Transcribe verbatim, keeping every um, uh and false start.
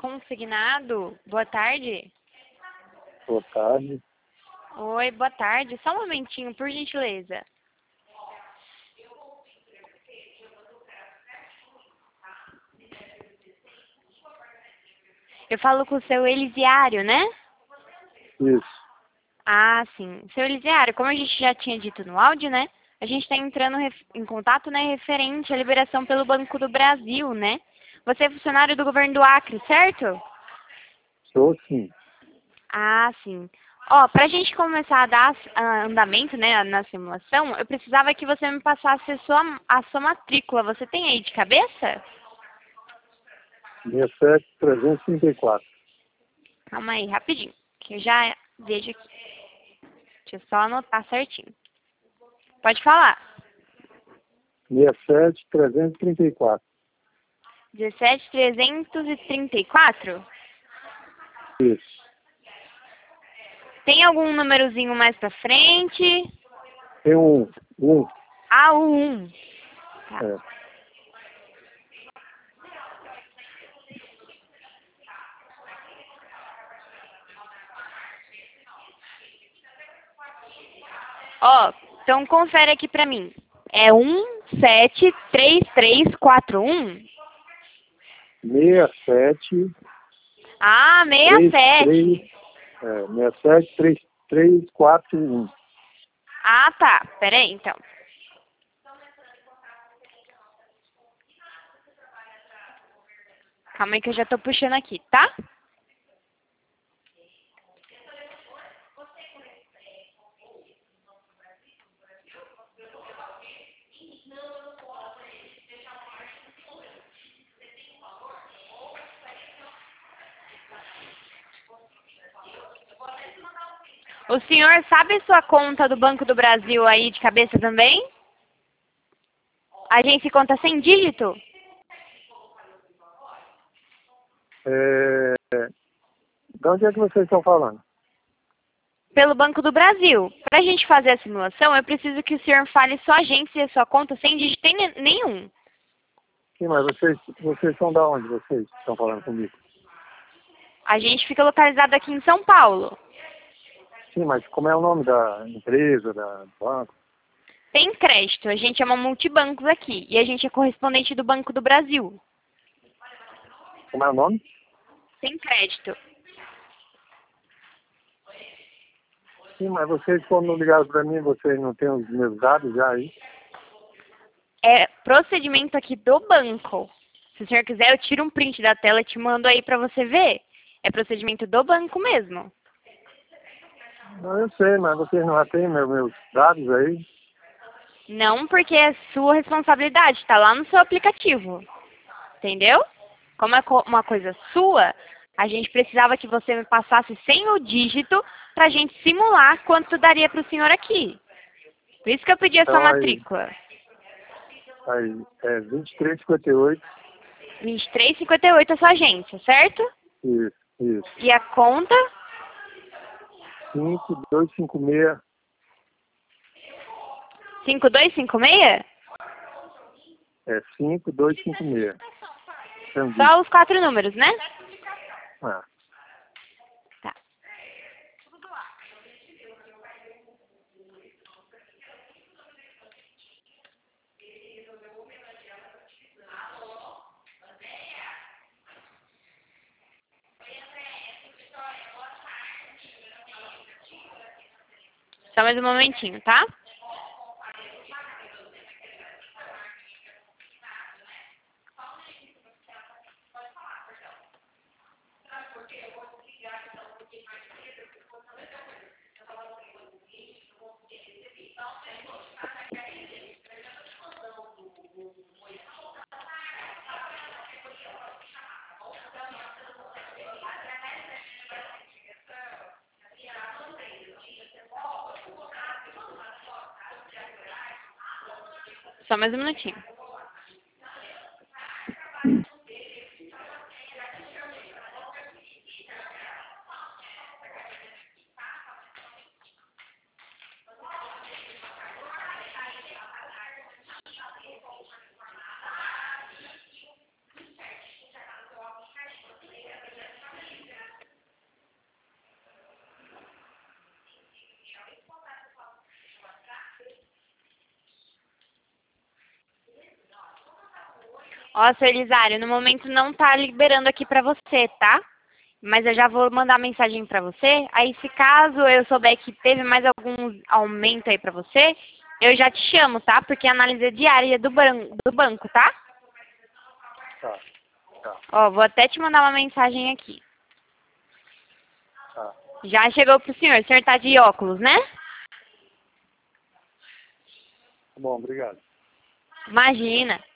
consignado. Boa tarde. Boa tarde. Oi, boa tarde. Só um momentinho, por gentileza. Eu falo com o seu Elisiário, né? Isso. Ah, sim. Seu Elisiário, como a gente já tinha dito no áudio, né? A gente está entrando em contato, né, referente à liberação pelo Banco do Brasil, né? Você é funcionário do governo do Acre, certo? Sou sim. Ah, sim. Ó, pra gente começar a dar ah, andamento, né, na simulação, eu precisava que você me passasse a sua, a sua matrícula. Você tem aí de cabeça? sessenta e sete, trezentos e trinta e quatro. Calma aí, rapidinho, que eu já vejo aqui. Deixa eu só anotar certinho. Pode falar. sessenta e sete, trezentos e trinta e quatro. dezessete, trezentos e trinta e quatro? Isso. Tem algum númerozinho mais pra frente? Tem um. Um. Ah, o um. Tá. É. Ó, então confere aqui pra mim. É um sete três três quatro um? sessenta e sete, Ah, sessenta e sete. é, sessenta e sete, três três quatro um. Ah, tá. Pera aí, então. Calma aí que eu já tô puxando aqui, tá? O senhor sabe sua conta do Banco do Brasil aí de cabeça também? Agência e conta sem dígito? É, de onde é que vocês estão falando? Pelo Banco do Brasil. Pra gente fazer a simulação, eu preciso que o senhor fale sua agência e sua conta sem dígito nem- nenhum. Sim, mas vocês, vocês são da onde vocês estão falando comigo? A gente fica localizado aqui em São Paulo. Sim, mas como é o nome da empresa, da do banco? Tem crédito. A gente é uma multibancos aqui. E a gente é correspondente do Banco do Brasil. Como é o nome? Tem crédito. Sim, mas vocês quando ligaram para mim, vocês não têm os meus dados já aí? É procedimento aqui do banco. Se o senhor quiser, eu tiro um print da tela e te mando aí pra você ver. É procedimento do banco mesmo. Não, eu sei, mas vocês não já têm meus, meus dados aí? Não porque é sua responsabilidade, tá lá no seu aplicativo. Entendeu? Como é co- uma coisa sua, a gente precisava que você me passasse sem o dígito pra gente simular quanto daria pro senhor aqui. Por isso que eu pedi a sua Então aí, matrícula. aí é vinte e três cinquenta e oito. vinte e três e cinquenta e oito é sua agência, certo? Isso, isso. E a conta? cinco dois cinco seis. cinco dois cinco seis? É cinco dois cinco seis. Entendi. Só os quatro números, né? Ah, Tá. Só mais um momentinho, tá? Só mais um minutinho. Ó, seu Elisário, no momento não tá liberando aqui pra você, tá? Mas eu já vou mandar mensagem pra você. Aí, se caso eu souber que teve mais algum aumento aí pra você, eu já te chamo, tá? Porque a análise é diária do, ban do banco, tá? Tá, tá, Ó, vou até te mandar uma mensagem aqui. tá. Já chegou pro senhor. O senhor tá de óculos, né? Bom, obrigado. Imagina.